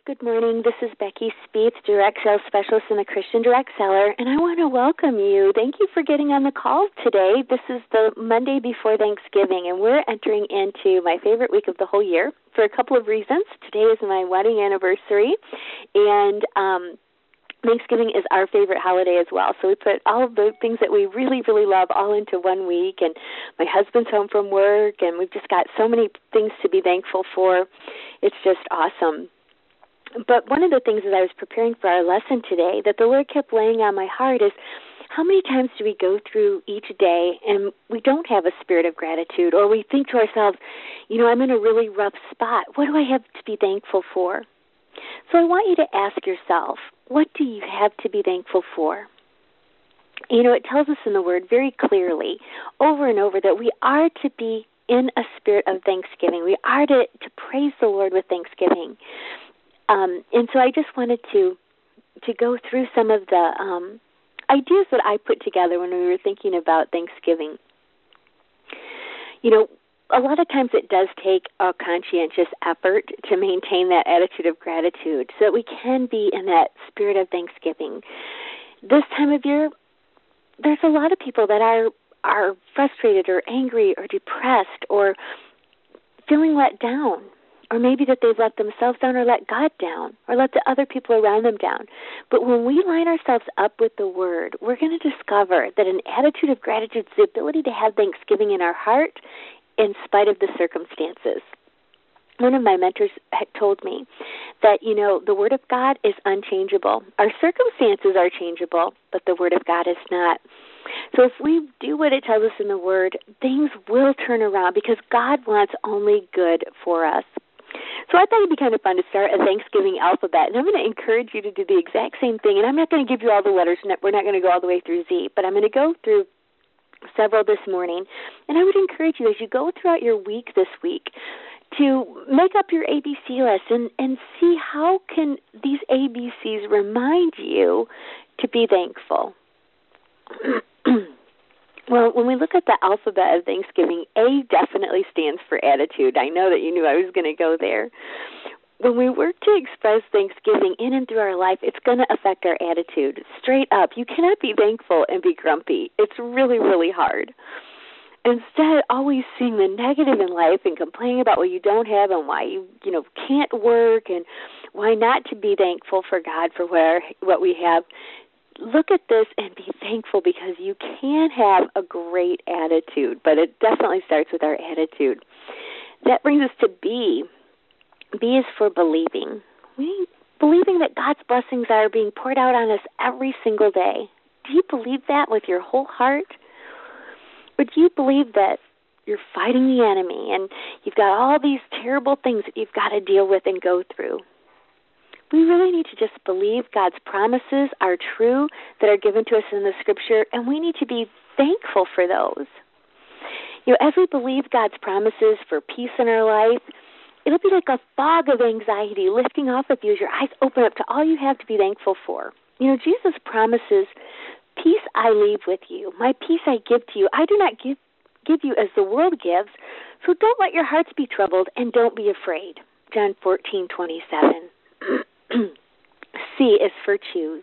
Good morning. This is Becky Speets, Direct Sales Specialist in the Christian Direct Seller, and I want to welcome you. Thank you for getting on the call today. This is the Monday before Thanksgiving, and we're entering into my favorite week of the whole year for a couple of reasons. Today is my wedding anniversary, and Thanksgiving is our favorite holiday as well. So we put all of the things that we really, really love all into 1 week, and my husband's home from work, and we've just got so many things to be thankful for. It's just awesome. But one of the things as I was preparing for our lesson today that the Lord kept laying on my heart is, how many times do we go through each day and we don't have a spirit of gratitude, or we think to ourselves, I'm in a really rough spot. What do I have to be thankful for? So I want you to ask yourself, what do you have to be thankful for? It tells us in the Word very clearly over and over that we are to be in a spirit of thanksgiving. We are to praise the Lord with thanksgiving. And so I just wanted to go through some of the ideas that I put together when we were thinking about Thanksgiving. A lot of times it does take a conscientious effort to maintain that attitude of gratitude so that we can be in that spirit of Thanksgiving. This time of year, there's a lot of people that are frustrated or angry or depressed or feeling let down. Or maybe that they've let themselves down or let God down or let the other people around them down. But when we line ourselves up with the Word, we're going to discover that an attitude of gratitude is the ability to have thanksgiving in our heart in spite of the circumstances. One of my mentors had told me that, the Word of God is unchangeable. Our circumstances are changeable, but the Word of God is not. So if we do what it tells us in the Word, things will turn around because God wants only good for us. So I thought it'd be kind of fun to start a Thanksgiving alphabet, and I'm going to encourage you to do the exact same thing. And I'm not going to give you all the letters. We're not going to go all the way through Z, but I'm going to go through several this morning. And I would encourage you, as you go throughout your week this week, to make up your ABC list and see how can these ABCs remind you to be thankful. Well, when we look at the alphabet of Thanksgiving, A definitely stands for attitude. I know that you knew I was going to go there. When we work to express Thanksgiving in and through our life, it's going to affect our attitude. Straight up, you cannot be thankful and be grumpy. It's really, really hard. Instead, always seeing the negative in life and complaining about what you don't have and why you can't work and why not to be thankful for God for what we have. Look at this and be thankful because you can have a great attitude, but it definitely starts with our attitude. That brings us to B. B is for believing. Believing that God's blessings are being poured out on us every single day. Do you believe that with your whole heart? Or do you believe that you're fighting the enemy and you've got all these terrible things that you've got to deal with and go through? We really need to just believe God's promises are true that are given to us in the Scripture, and we need to be thankful for those. As we believe God's promises for peace in our life, it'll be like a fog of anxiety lifting off of you as your eyes open up to all you have to be thankful for. Jesus promises, peace I leave with you. My peace I give to you. I do not give you as the world gives, so don't let your hearts be troubled and don't be afraid. John 14:27. C is for choose.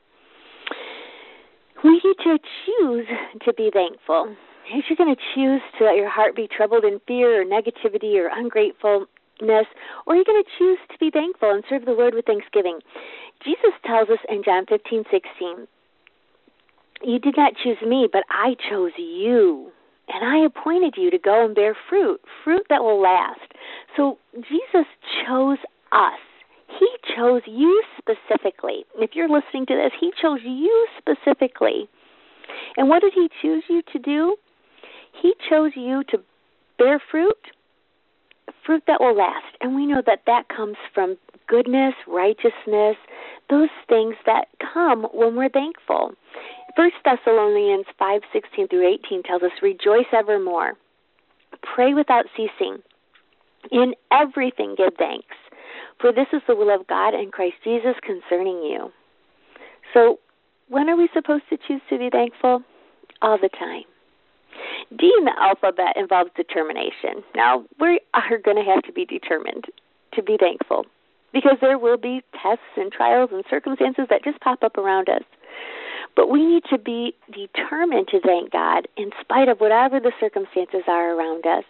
We need to choose to be thankful. If you're going to choose to let your heart be troubled in fear or negativity or ungratefulness, or you're going to choose to be thankful and serve the Lord with thanksgiving. Jesus tells us in John 15:16, you did not choose me, but I chose you, and I appointed you to go and bear fruit that will last. So Jesus chose us. He chose you specifically. If you're listening to this, He chose you specifically. And what did He choose you to do? He chose you to bear fruit that will last. And we know that that comes from goodness, righteousness, those things that come when we're thankful. 1 Thessalonians 5:16-18 tells us, rejoice evermore. Pray without ceasing. In everything give thanks. For this is the will of God and Christ Jesus concerning you. So when are we supposed to choose to be thankful? All the time. D in the alphabet involves determination. Now, we are going to have to be determined to be thankful. because there will be tests and trials and circumstances that just pop up around us. But we need to be determined to thank God in spite of whatever the circumstances are around us.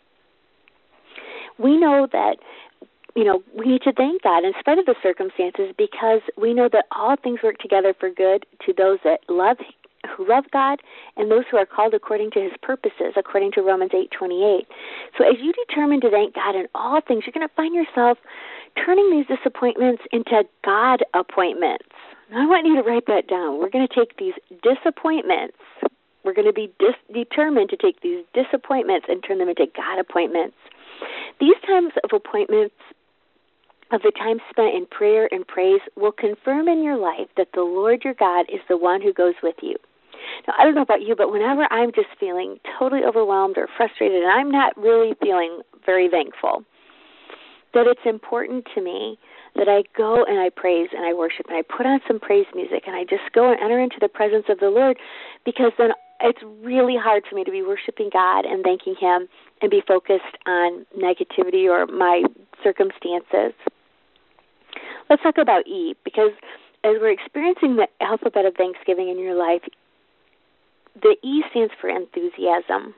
We know that, we need to thank God in spite of the circumstances because we know that all things work together for good to those who love God and those who are called according to his purposes, according to Romans 8:28. So as you determine to thank God in all things, you're going to find yourself turning these disappointments into God appointments. Now, I want you to write that down. We're going to take these disappointments. We're going to be determined to take these disappointments and turn them into God appointments. These times of appointments, of the time spent in prayer and praise, will confirm in your life that the Lord your God is the one who goes with you. Now, I don't know about you, but whenever I'm just feeling totally overwhelmed or frustrated and I'm not really feeling very thankful, that it's important to me that I go and I praise and I worship and I put on some praise music and I just go and enter into the presence of the Lord, because then it's really hard for me to be worshiping God and thanking him and be focused on negativity or my circumstances. Let's talk about E, because as we're experiencing the alphabet of Thanksgiving in your life, the E stands for enthusiasm.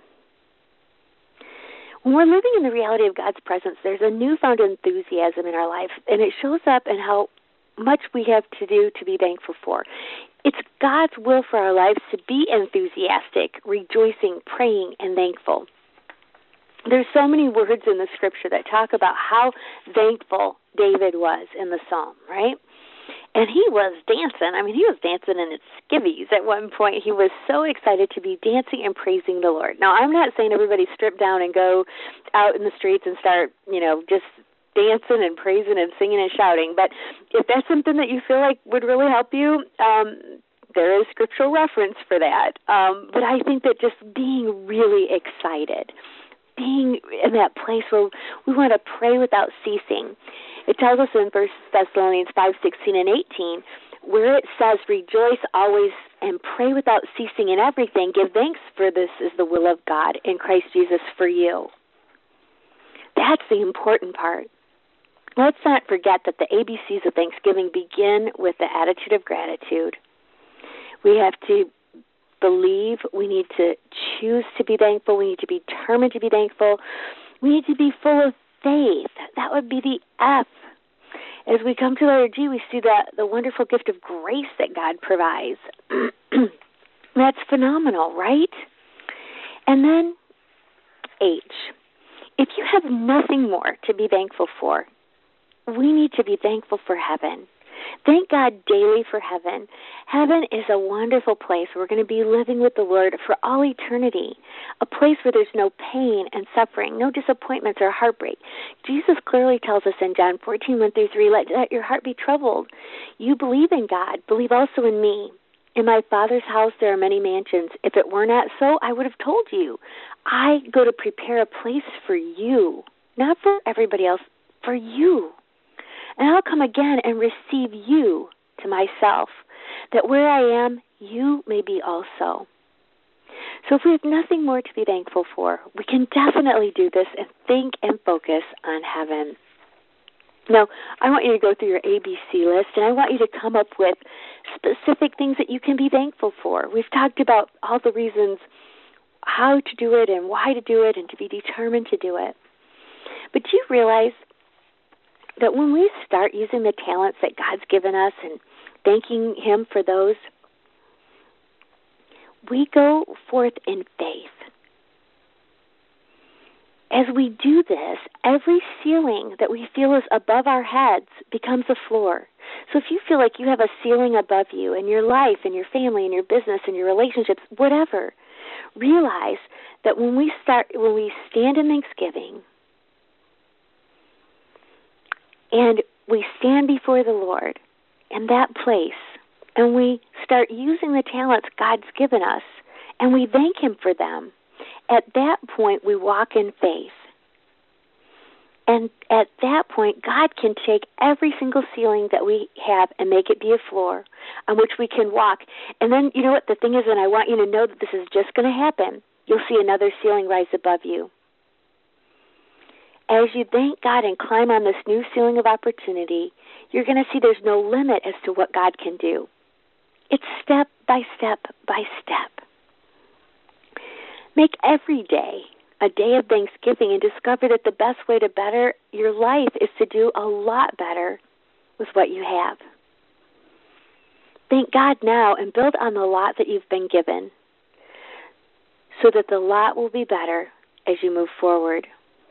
When we're living in the reality of God's presence, there's a newfound enthusiasm in our life, and it shows up in how much we have to do to be thankful for. It's God's will for our lives to be enthusiastic, rejoicing, praying, and thankful. There's so many words in the Scripture that talk about how thankful David was in the Psalm, right? And he was dancing. He was dancing in his skivvies at one point. He was so excited to be dancing and praising the Lord. Now, I'm not saying everybody strip down and go out in the streets and start, just dancing and praising and singing and shouting. But if that's something that you feel like would really help you, there is scriptural reference for that. But I think that just being really excited, being in that place where we want to pray without ceasing. It tells us in 1 Thessalonians 5:16 and 18, where it says, "Rejoice always and pray without ceasing in everything. Give thanks, for this is the will of God in Christ Jesus for you." That's the important part. Let's not forget that the ABCs of Thanksgiving begin with the attitude of gratitude. We have to believe. We need to choose to be thankful. We need to be determined to be thankful. We need to be full of faith. That would be the F. As we come to letter G, we see the wonderful gift of grace that God provides. That's phenomenal, right? And then H. If you have nothing more to be thankful for, we need to be thankful for heaven. Thank God daily for heaven. Heaven is a wonderful place. We're going to be living with the Lord for all eternity, a place where there's no pain and suffering, no disappointments or heartbreak. Jesus clearly tells us in John 14:1-3, let your heart be troubled. You believe in God. Believe also in me. In my Father's house there are many mansions. If it were not so, I would have told you. I go to prepare a place for you, not for everybody else, for you. And I'll come again and receive you to myself, that where I am, you may be also. So if we have nothing more to be thankful for, we can definitely do this and think and focus on heaven. Now, I want you to go through your ABC list, and I want you to come up with specific things that you can be thankful for. We've talked about all the reasons how to do it and why to do it and to be determined to do it. But do you realize that when we start using the talents that God's given us and thanking him for those, we go forth in faith. As we do this, every ceiling that we feel is above our heads becomes a floor. So if you feel like you have a ceiling above you in your life, in your family, in your business, in your relationships, whatever, realize that when we stand in thanksgiving, and we stand before the Lord in that place, and we start using the talents God's given us, and we thank him for them, at that point we walk in faith. And at that point, God can take every single ceiling that we have and make it be a floor on which we can walk. And then, you know what, the thing is, and I want you to know that this is just going to happen, you'll see another ceiling rise above you. As you thank God and climb on this new ceiling of opportunity, you're going to see there's no limit as to what God can do. It's step by step by step. Make every day a day of thanksgiving and discover that the best way to better your life is to do a lot better with what you have. Thank God now and build on the lot that you've been given so that the lot will be better as you move forward.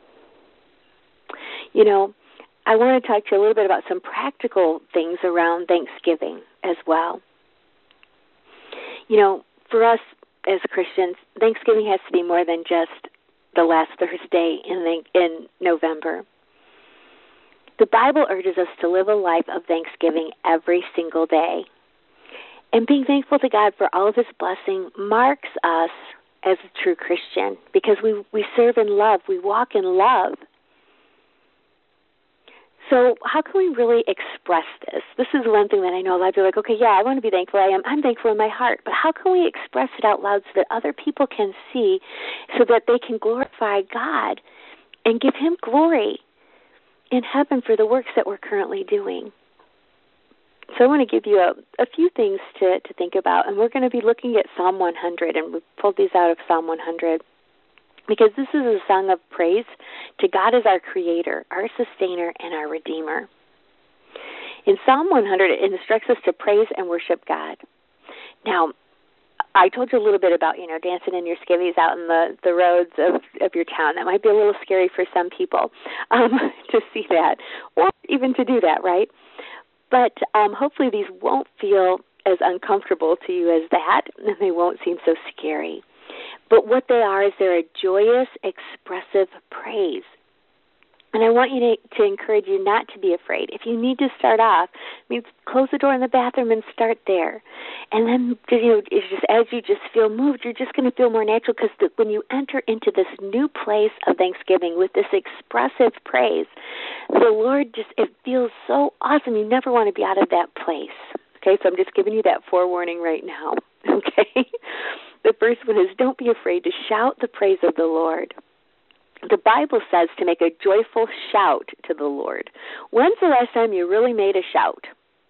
You know, I want to talk to you a little bit about some practical things around Thanksgiving as well. You know, for us as Christians, Thanksgiving has to be more than just the last Thursday in November. The Bible urges us to live a life of thanksgiving every single day. And being thankful to God for all of His blessing marks us as a true Christian because we serve in love. We walk in love. So how can we really express this? This is one thing that I know a lot of people are like, okay, yeah, I want to be thankful. I'm thankful in my heart. But how can we express it out loud so that other people can see, so that they can glorify God and give Him glory in heaven for the works that we're currently doing? So I want to give you a few things to think about. And we're going to be looking at Psalm 100, and we pulled these out of Psalm 100. Because this is a song of praise to God as our Creator, our Sustainer, and our Redeemer. In Psalm 100, it instructs us to praise and worship God. Now, I told you a little bit about, dancing in your skivvies out in the roads of your town. That might be a little scary for some people to see that, or even to do that, right? But hopefully these won't feel as uncomfortable to you as that, and they won't seem so scary. But what they are is they're a joyous, expressive praise. And I want you to encourage you not to be afraid. If you need to start off, close the door in the bathroom and start there. And then, it's just as you just feel moved, you're just going to feel more natural because when you enter into this new place of thanksgiving with this expressive praise, the Lord it feels so awesome. You never want to be out of that place. Okay, so I'm just giving you that forewarning right now. Okay? The first one is, don't be afraid to shout the praise of the Lord. The Bible says to make a joyful shout to the Lord. When's the last time you really made a shout?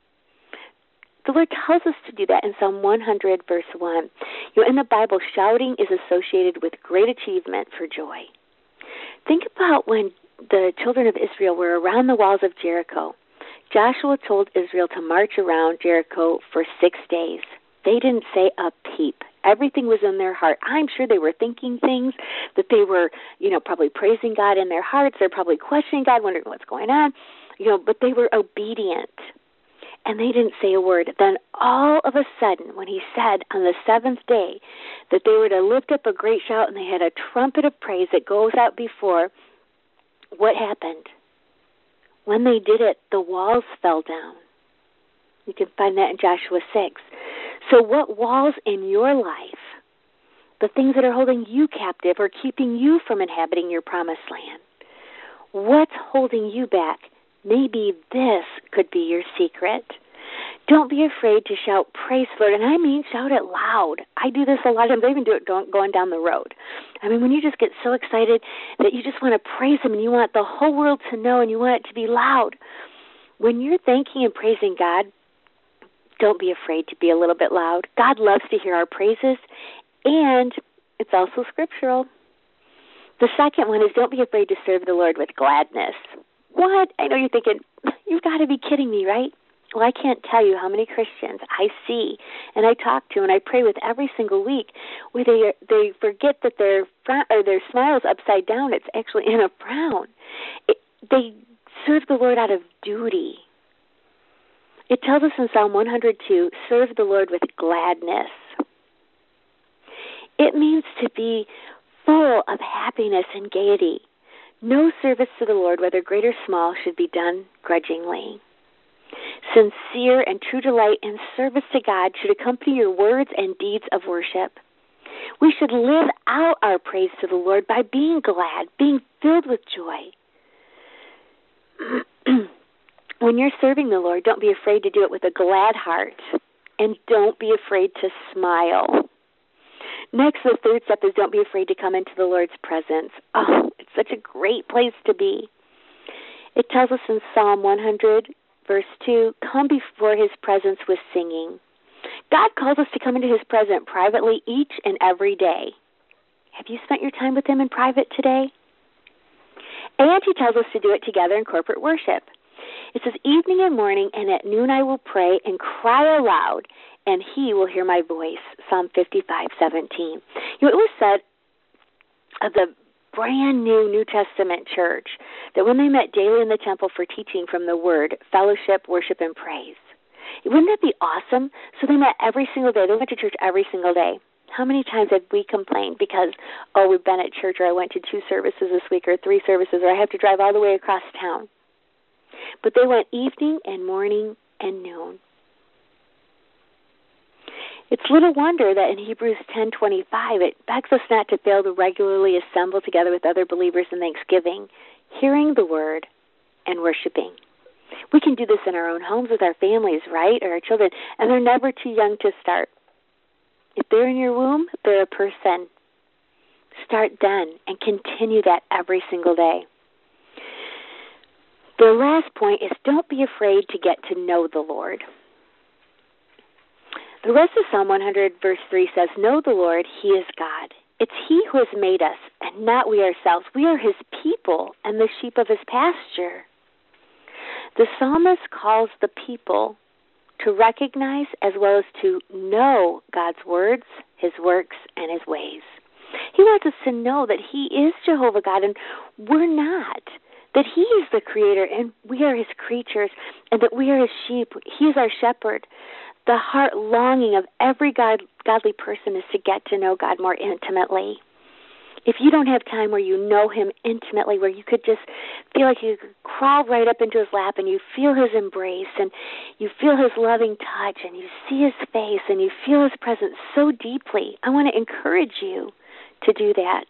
The Lord tells us to do that in Psalm 100, verse 1. In the Bible, shouting is associated with great achievement for joy. Think about when the children of Israel were around the walls of Jericho. Joshua told Israel to march around Jericho for 6 days. They didn't say a peep. Everything was in their heart. I'm sure they were thinking things, that they were, probably praising God in their hearts. They're probably questioning God, wondering what's going on, but they were obedient. And they didn't say a word. Then all of a sudden, when He said on the 7th day that they were to lift up a great shout and they had a trumpet of praise that goes out before, what happened? When they did it, the walls fell down. You can find that in Joshua 6. So what walls in your life, the things that are holding you captive or keeping you from inhabiting your promised land, what's holding you back? Maybe this could be your secret. Don't be afraid to shout praise for it. And I mean shout it loud. I do this a lot of times. I even do it going down the road. When you just get so excited that you just want to praise Him and you want the whole world to know and you want it to be loud. When you're thanking and praising God, don't be afraid to be a little bit loud. God loves to hear our praises, and it's also scriptural. The second one is, don't be afraid to serve the Lord with gladness. What? I know you're thinking, you've got to be kidding me, right? Well, I can't tell you how many Christians I see and I talk to and I pray with every single week where they forget that their smile is upside down. It's actually in a frown. They serve the Lord out of duty. It tells us in Psalm 102, serve the Lord with gladness. It means to be full of happiness and gaiety. No service to the Lord, whether great or small, should be done grudgingly. Sincere and true delight in service to God should accompany your words and deeds of worship. We should live out our praise to the Lord by being glad, being filled with joy. When you're serving the Lord, don't be afraid to do it with a glad heart, and don't be afraid to smile. Next, the third step is don't be afraid to come into the Lord's presence. Oh, it's such a great place to be. It tells us in Psalm 100, verse 2, come before his presence with singing. God calls us to come into his presence privately each and every day. Have you spent your time with him in private today? And he tells us to do it together in corporate worship. It says, evening and morning and at noon I will pray and cry aloud, and he will hear my voice. Psalm 55:17. It was said of the brand new Testament church that when they met daily in the temple for teaching from the word, fellowship, worship, and praise. Wouldn't that be awesome? So they met every single day. They went to church every single day. How many times have we complained because, we've been at church, or I went to 2 services this week, or 3 services, or I have to drive all the way across town? But they went evening and morning and noon. It's little wonder that in Hebrews 10:25, it begs us not to fail to regularly assemble together with other believers in thanksgiving, hearing the word, and worshiping. We can do this in our own homes with our families, right, or our children, and they're never too young to start. If they're in your womb, they're a person. Start then and continue that every single day. The last point is don't be afraid to get to know the Lord. The rest of Psalm 100, verse 3 says, know the Lord, he is God. It's he who has made us, and not we ourselves. We are his people and the sheep of his pasture. The psalmist calls the people to recognize as well as to know God's words, his works, and his ways. He wants us to know that he is Jehovah God, and we're not. That he is the creator, and we are his creatures, and that we are his sheep. He is our shepherd. The heart longing of every godly person is to get to know God more intimately. If you don't have time where you know him intimately, where you could just feel like you could crawl right up into his lap and you feel his embrace and you feel his loving touch and you see his face and you feel his presence so deeply, I want to encourage you to do that.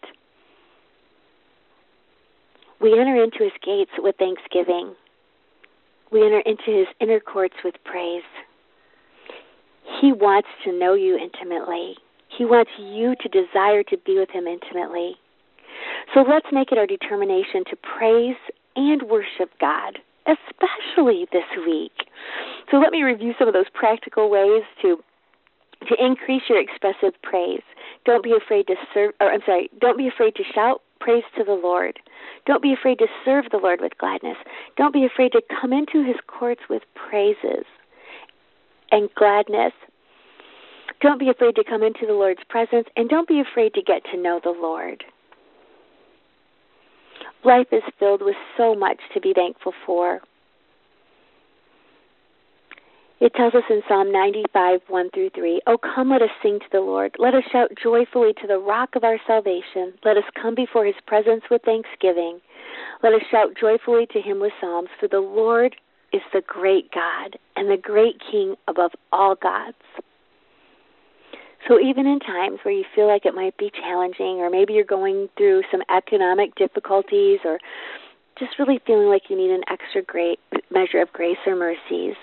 We enter into his gates with thanksgiving. We enter into his inner courts with praise. He wants to know you intimately. He wants you to desire to be with him intimately. So let's make it our determination to praise and worship God, especially this week. So let me review some of those practical ways to increase your expressive praise. Don't be afraid to don't be afraid to shout praise to the Lord. Don't be afraid to serve the Lord with gladness. Don't be afraid to come into his courts with praises and gladness. Don't be afraid to come into the Lord's presence, and don't be afraid to get to know the Lord. Life is filled with so much to be thankful for. It tells us in Psalm 95, 1-3, oh, come, let us sing to the Lord. Let us shout joyfully to the rock of our salvation. Let us come before his presence with thanksgiving. Let us shout joyfully to him with psalms, for the Lord is the great God and the great King above all gods. So even in times where you feel like it might be challenging, or maybe you're going through some economic difficulties, or just really feeling like you need an extra great measure of grace or mercies,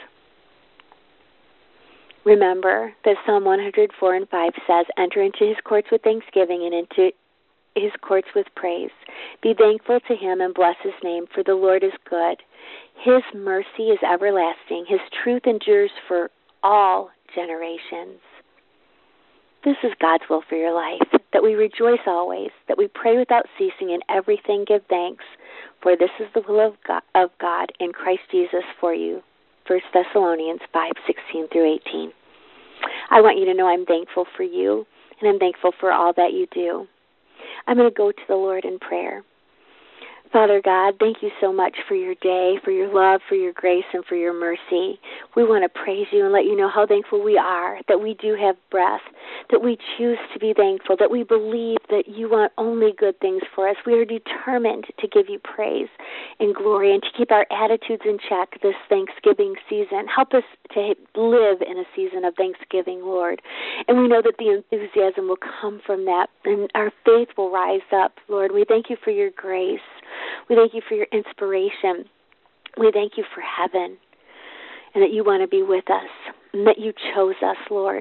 remember that Psalm 104 and 5 says, enter into his courts with thanksgiving and into his courts with praise. Be thankful to him and bless his name, for the Lord is good. His mercy is everlasting. His truth endures for all generations. This is God's will for your life, that we rejoice always, that we pray without ceasing, in everything give thanks, for this is the will of God in Christ Jesus for you. 1 Thessalonians 5:16-18. I want you to know I'm thankful for you, and I'm thankful for all that you do. I'm going to go to the Lord in prayer. Father God, thank you so much for your day, for your love, for your grace, and for your mercy. We want to praise you and let you know how thankful we are that we do have breath, that we choose to be thankful, that we believe that you want only good things for us. We are determined to give you praise and glory and to keep our attitudes in check this Thanksgiving season. Help us to live in a season of Thanksgiving, Lord. And we know that the enthusiasm will come from that and our faith will rise up, Lord. We thank you for your grace. We thank you for your inspiration. We thank you for heaven and that you want to be with us and that you chose us, Lord.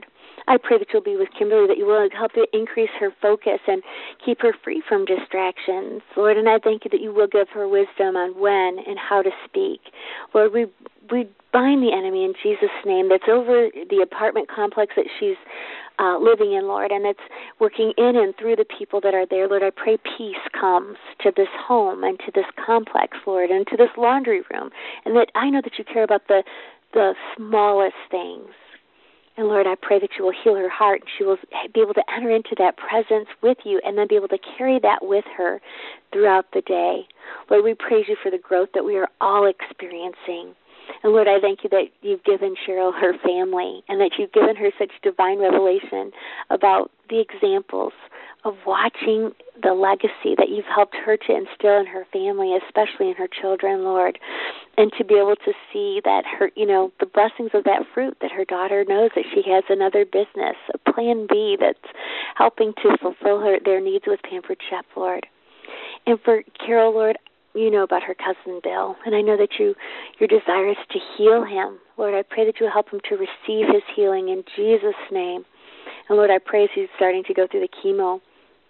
I pray that you'll be with Kimberly, that you will help to increase her focus and keep her free from distractions, Lord. And I thank you that you will give her wisdom on when and how to speak. Lord, we bind the enemy in Jesus' name that's over the apartment complex that she's living in, Lord, and it's working in and through the people that are there. Lord, I pray peace comes to this home and to this complex, Lord, and to this laundry room, and that I know that you care about the smallest things. And Lord, I pray that you will heal her heart and she will be able to enter into that presence with you and then be able to carry that with her throughout the day. Lord, we praise you for the growth that we are all experiencing. And Lord, I thank you that you've given Cheryl her family and that you've given her such divine revelation about the examples of watching the legacy that you've helped her to instill in her family, especially in her children, Lord, and to be able to see that her, the blessings of that fruit, that her daughter knows that she has another business, a plan B that's helping to fulfill their needs with Pampered Chef, Lord. And for Carol, Lord, you know about her cousin Bill, and I know that your desire is to heal him. Lord, I pray that you will help him to receive his healing in Jesus' name. And Lord, I pray as he's starting to go through the chemo,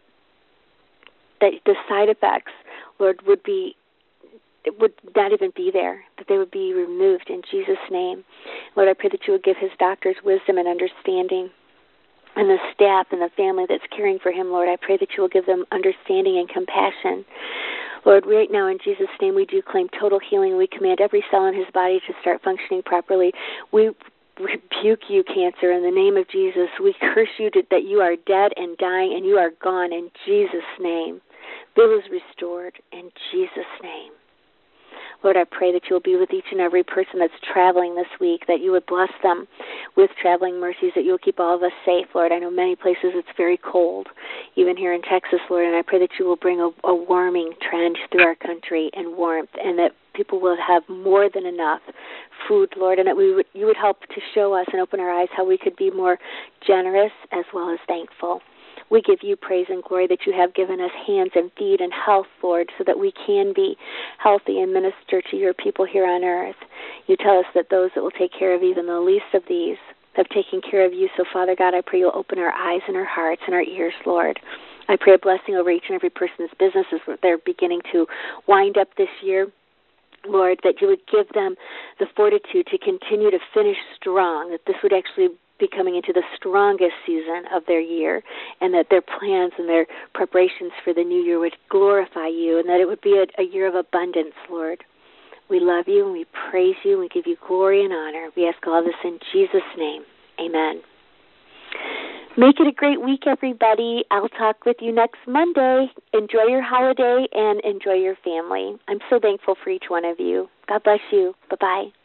that the side effects, Lord, would not even be there, that they would be removed in Jesus' name. Lord, I pray that you would give his doctors wisdom and understanding, and the staff and the family that's caring for him, Lord, I pray that you will give them understanding and compassion. Lord, right now in Jesus' name we do claim total healing. We command every cell in his body to start functioning properly. We rebuke you, cancer, in the name of Jesus. We curse you that you are dead and dying and you are gone in Jesus' name. Bill is restored in Jesus' name. Lord, I pray that you will be with each and every person that's traveling this week, that you would bless them with traveling mercies, that you will keep all of us safe, Lord. I know many places it's very cold, even here in Texas, Lord, and I pray that you will bring a warming trend through our country and warmth, and that people will have more than enough food, Lord, and that you would help to show us and open our eyes how we could be more generous as well as thankful. We give you praise and glory that you have given us hands and feet and health, Lord, so that we can be healthy and minister to your people here on earth. You tell us that those that will take care of even the least of these have taken care of you. So, Father God, I pray you'll open our eyes and our hearts and our ears, Lord. I pray a blessing over each and every person's businesses as they're beginning to wind up this year. Lord, that you would give them the fortitude to continue to finish strong, that this would actually be coming into the strongest season of their year, and that their plans and their preparations for the new year would glorify you, and that it would be a year of abundance, Lord. We love you, and we praise you, and we give you glory and honor. We ask all this in Jesus' name. Amen. Make it a great week, everybody. I'll talk with you next Monday. Enjoy your holiday and enjoy your family. I'm so thankful for each one of you. God bless you. Bye-bye.